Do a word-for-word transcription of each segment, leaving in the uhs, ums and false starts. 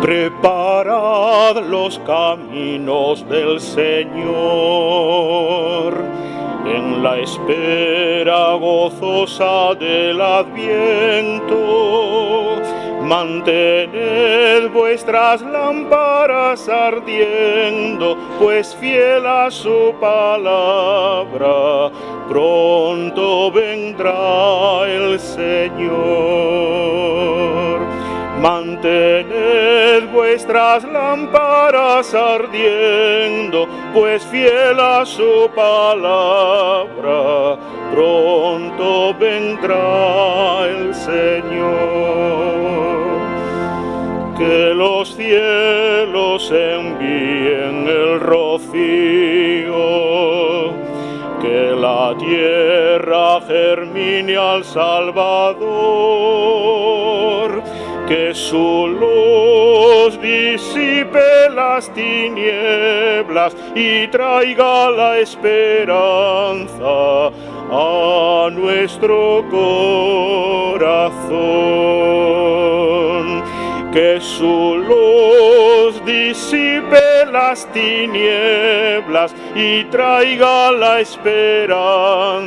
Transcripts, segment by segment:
Preparad los caminos del Señor, en la espera gozosa del Adviento. Mantened vuestras lámparas ardiendo, pues fiel a su palabra, pronto vendrá el Señor. Mantened vuestras lámparas ardiendo, pues fiel a su palabra, pronto vendrá el Señor. Que los cielos envíen el rocío, que la tierra germine al Salvador, que su luz disipe las tinieblas y traiga la esperanza a nuestro corazón. Que su luz disipe las tinieblas y traiga la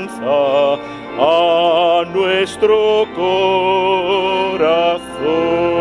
esperanza a nuestro corazón.